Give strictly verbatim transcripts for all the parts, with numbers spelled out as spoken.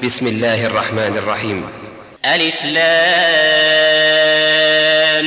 بسم الله الرحمن الرحيم. ألف لام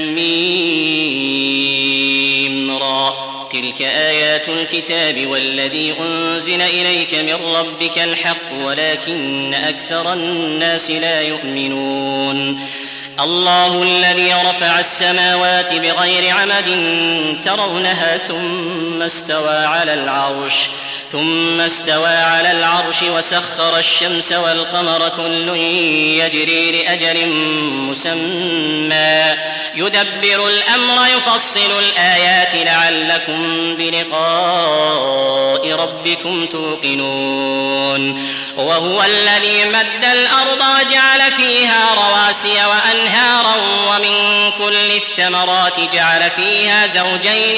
ميم را. تلك آيات الكتاب والذي أنزل إليك من ربك الحق ولكن أكثر الناس لا يؤمنون. الله الذي رفع السماوات بغير عمد ترونها ثم استوى على العرش ثم استوى على العرش وسخر الشمس والقمر كل يجري لأجل مسمى يدبر الأمر يفصل الآيات لعلكم بلقاء ربكم توقنون. وهو الذي مد الأرض وجعل فيها رواسي وأنهارا ومن كل الثمرات جعل فيها زوجين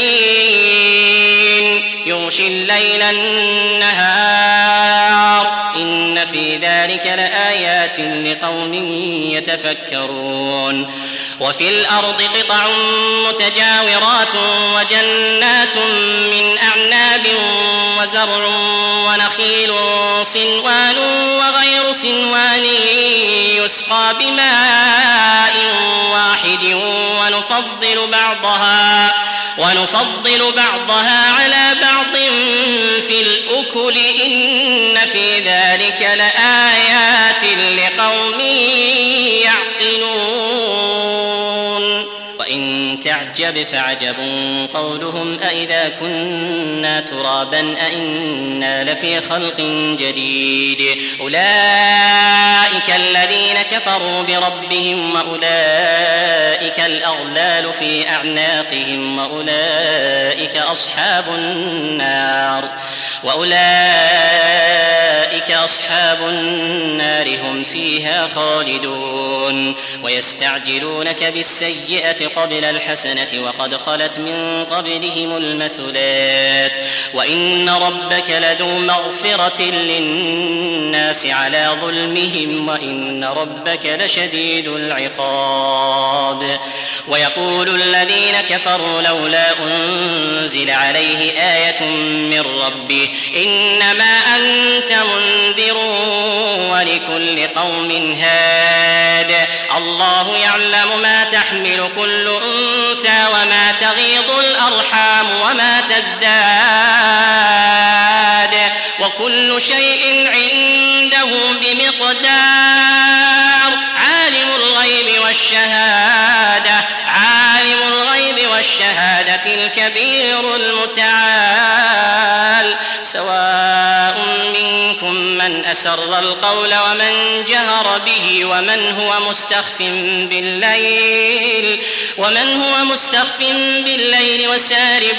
اثنين يغشي الليل النهار إن في ذلك لآيات لقوم يتفكرون. وفي الأرض قطع متجاورات وجنات من أعناب وزرع ونخيل صنوان وغير صنوان يسقى بماء واحد ونفضل بعضها ونفضل بعضها على بعض في الأكل إن في ذلك لآيات لقوم يعقلون. وإن تعجب فعجب قولهم أإذا كنا ترابا أإنا لفي خلق جديد أولئك الذين كفروا بربهم وأولئك الأغلال في أعناقهم وأولئك أصحاب النار وأولئك أصحاب النار هم فيها خالدون. ويستعجلونك بالسيئة قبل الحسنة وقد خلت من قبلهم المثلات وإن ربك لذو مغفرة للناس على ظلمهم وإن ربك لشديد العقاب. ويقول الذين كفروا لولا أنزل عليه آية من ربه إنما أنت منذر ولكل قوم هاد الله يعلم ما تحمل كل أنثى وما تغيض الأرحام وما تزداد وكل شيء عنده بمقدار. عالم الغيب والشهادة عالم الغيب والشهادة الكبير المتعال سواء منكم من أسر القول ومن جهر به ومن هو مستخف بالليل ومن هو مستخف بالليل وسارب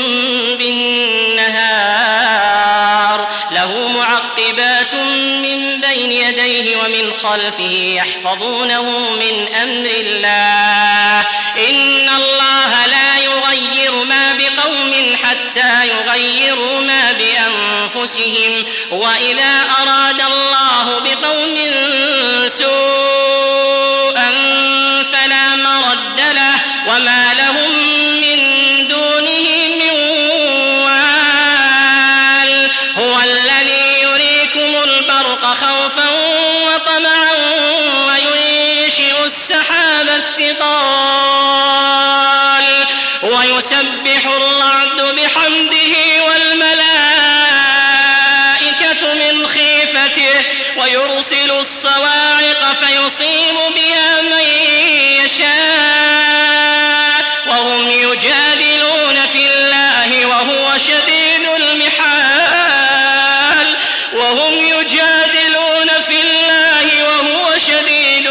بالنهار له معقبات من بين يديه ومن خلفه يحفظونه من أمر الله إن الله لا يغير ما بقوم حتى يغيروا ما بأنفسهم وإذا أراد الله بقوم سوءا فلا مرد له وما لهم من دونه من وال. هو الذي يريكم البرق خوفا وطمعا وينشئ السحاب الثقال ويسبح الرعد بحمده والملائكة من خيفته ويرسل الصواعق فيصيب بها من يشاء وهم يجادلون في الله وهو شديد المحال وهم يجادلون في الله وهو شديد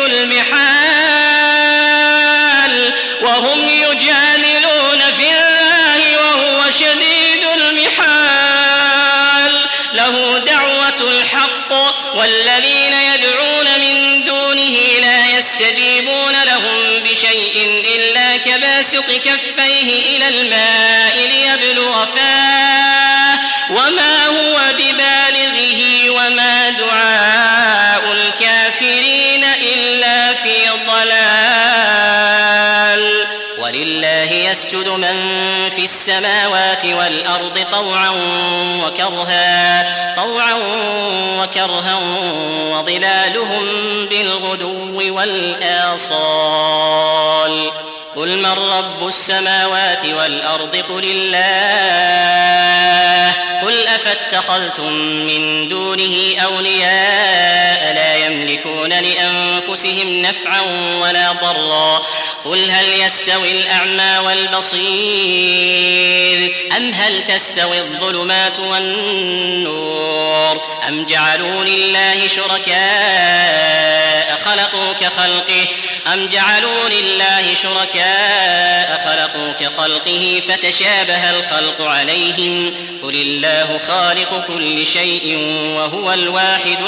المحال وهم يجادلون في الله وهو شديد المحال له دعوة الحق والذين يدعون من دونه لا يستجيبون لهم بشيء إلا كباسط كفيه إلى الماء ليبلغ فاه وما هو ببالغه وما دعاء الكافرين إلا في ضلال. ولله يسجد من في السماوات والأرض طوعا وكرها طوعا وكرها وظلالهم بالغدو والآصال قل من رب السماوات والأرض قل الله قل أفاتخذتم من دونه أولياء لا يملكون لأنفسهم نفعا ولا ضرا قل هل يستوي الأعمى والبصير أم هل تستوي الظلمات والنور أم جعلوا لله شركاء خلقوا كخلقه أم جعلوا لله شركاء خلقوا كخلقه فتشابه الخلق عليهم قل الله خالق كل شيء وهو الواحد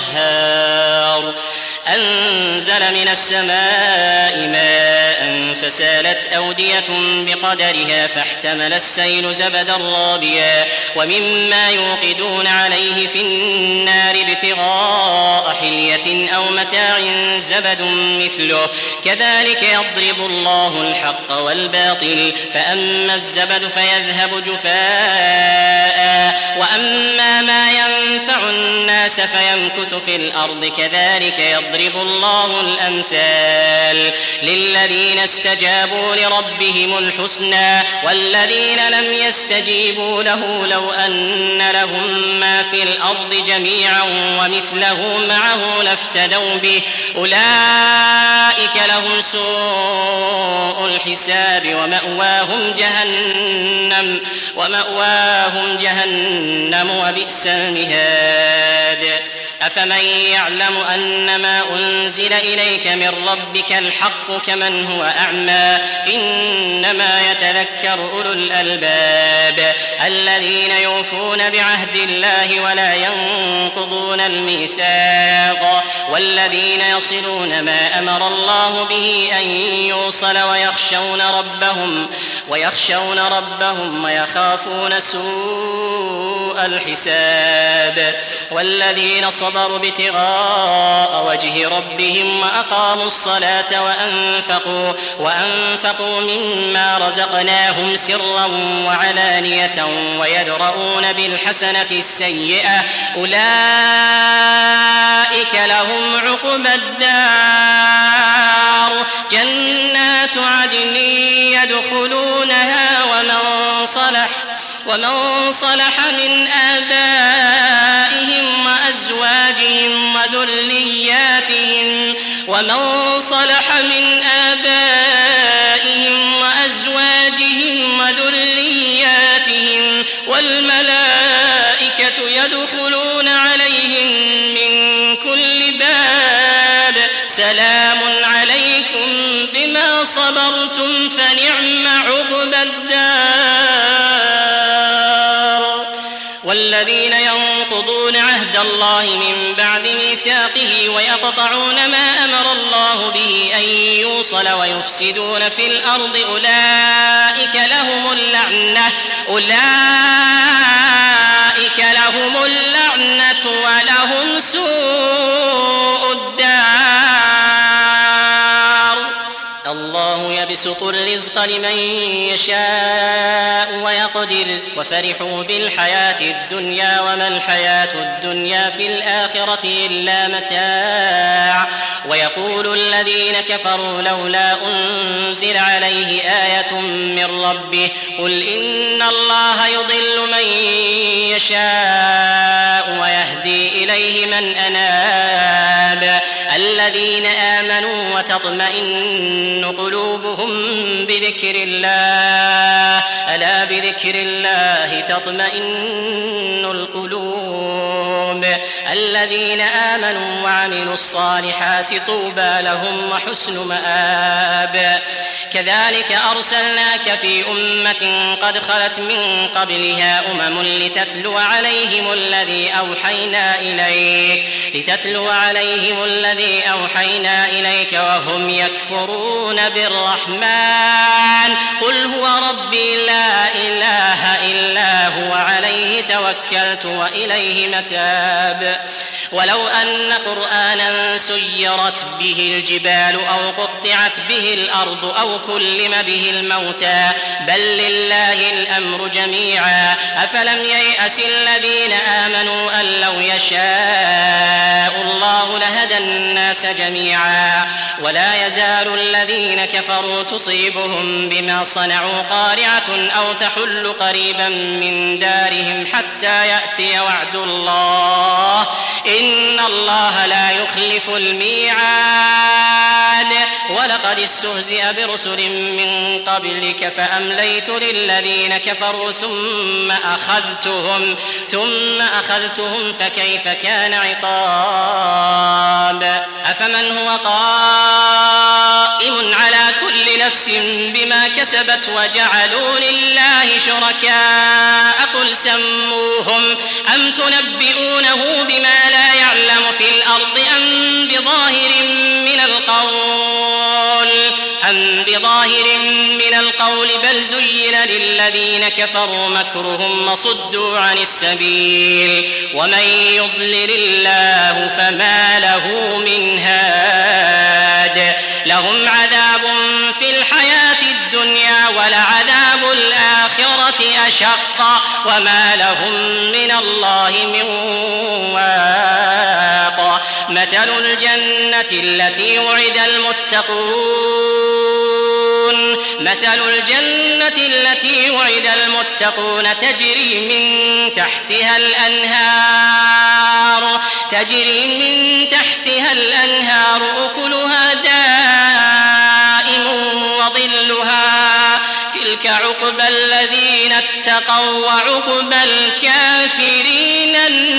القهار أنزل من السماء ماء فسالت أودية بقدرها فاحتمل السيل زبدا رابيا ومما يوقدون عليه في النار ابتغاء حلية أو متاع زبد مثله كذلك يضرب الله الحق والباطل فأما الزبد فيذهب جفاء وأما ما ينفع الناس فيمكث في الأرض كذلك يضرب الله الأمثال للذين استجابوا لربهم الحسنى والذين لم يستجيبوا له لو أن لهم ما في الأرض جميعا ومثله معه لافتدوا به أولئك لهم سوء الحساب ومأواهم جهنم ومأواهم جهنم وبئس المهاد أفمن يعلم أنما أنزل إليك من ربك الحق كمن هو أعمى إنما يتذكر أولو الألباب الذين يوفون بعهد الله ولا ينقضون الميثاق والذين يصلون ما أمر الله به أن يوصل ويخشون ربهم ويخشون ربهم ويخافون سوء الحساب والذين صبروا ابتغاء وجه ربهم وأقاموا الصلاة وأنفقوا وأنفقوا مما رزقناهم سرا وعلانية ويدرؤون بالحسنة السيئة أولئك لهم عقبى الدار جنات عدن يدخلونها ومن صلح ومن صلح من آبائهم وأزواجهم وذرياتهم ومن صلح من آبائهم وأزواجهم وذرياتهم والملائكة يدخلون عليهم من كل باب سلام عليكم بما صبرتم فنعم عقبى الدار والذين ينقضون عهد الله من بعد ميثاقه ويقطعون ما أمر الله به أن يوصل ويفسدون في الأرض أولئك لهم اللعنة أولئك لهم اللعنة ولهم سوء الدار الله يبسط الرزق لمن يشاء ويقدر وفرحوا بالحياة الدنيا وما الحياة الدنيا في الآخرة إلا متاع ويقول الذين كفروا لولا أنزل عليه آية من ربه قل إن الله يضل من يشاء ويهدي إليه من أناب الذين آمنوا وتطمئن قلوبهم بذكر الله ألا بذكر الله تطمئن القلوب الذين آمنوا وعملوا الصالحات طوبى لهم وحسن مآب كذلك أرسلناك في أمة قد خلت من قبلها أمم لتتلو عليهم الذي أوحينا إليك لتتلو عليهم الذي أوحينا إليك وهم يكفرون بالرحمن قل هو ربي لا إله إلا هو عليه توكلت وإليه متاب ولو أن قرآنا سيرت به الجبال أو قطعت به الأرض أو كلم به الموتى بل لله الأمر جميعا أفلم ييأس الذين آمنوا أن لو يشاء الله لهدى الناس جميعا ولا يزال الذين كفروا تصيبهم بما صنعوا قارعة أو تحل قريبا من دارهم حتى يأتي وعد الله إن الله لا يخلف الميعاد ولقد استهزئ برسل من قبلك فأمليت للذين كفروا ثم أخذتهم ثم أخذتهم فكيف كان عقاب أفمن هو قائم على كل نفس بما كسبت وجعلوا لله شركاء قل سموهم أم تنبئونه بما لا يعلم في الأرض أم بظاهر من القول أم بظاهر من القول بل زين للذين كفروا مكرهم وصدوا عن السبيل ومن يضلل الله فما له من هاد لهم عذاب في الحياة الدنيا ولعذاب الآخرة أشق وما لهم من الله من واق مثل الجنة التي وعد المتقون مثل الجنة التي وعد المتقون تجري من تحتها الأنهار تجري من تحتها الأنهار أكلها دائم وظلها تلك عقبى الذين اتقوا وعقبى الكافرين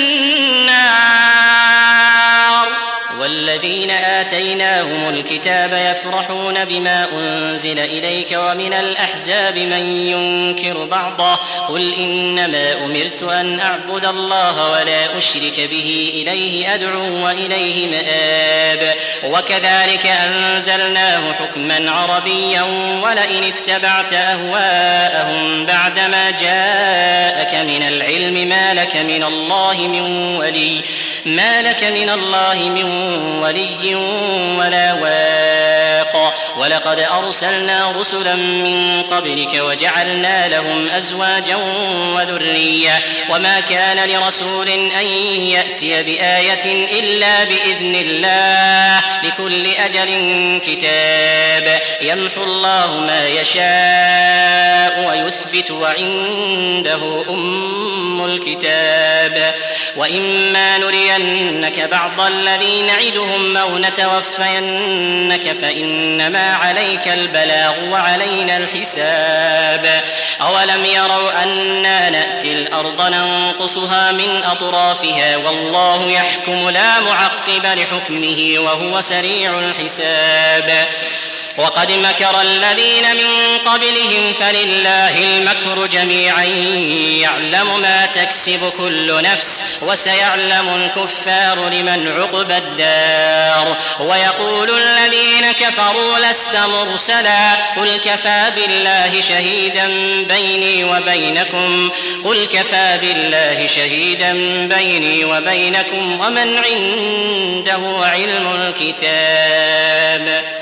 النار والذين آتيناهم الكتاب يفرحون بما أنزل إليك ومن الأحزاب من ينكر بعضه قل إنما أمرت أن أعبد الله ولا أشرك به إليه أدعو وإليه مآب وكذلك أنزلناه حكما عربيا ولئن اتبعت أهواءهم بعدما جاءك من العلم ما لك من الله من ولي ما لك من الله من ولي ولا واق ولقد أرسلنا رسلا من قبلك وجعلنا لهم أزواجا وذرية وما كان لرسول أن يأتي بآية إلا بإذن الله لكل أجل كتاب يمحو الله ما يشاء ويثبت وعنده أم الكتاب وإما نرينك بعض الذي نعدهم أو نتوفينك فإنما عليك البلاغ وعلينا الحساب أولم يروا أنا نأتي الأرض ننقصها من أطرافها والله يحكم لا معقب لحكمه وهو سريع الحساب وقد مكر الذين من قبلهم فلله المكر جميعا يعلم ما تكسب كل نفس وسيعلم الكفار لمن عقبى الدار ويقول الذين كفروا لست مرسلا قل كفى بالله شهيدا بيني وبينكم قل كفى بالله شهيدا بيني وبينكم ومن عنده علم الكتاب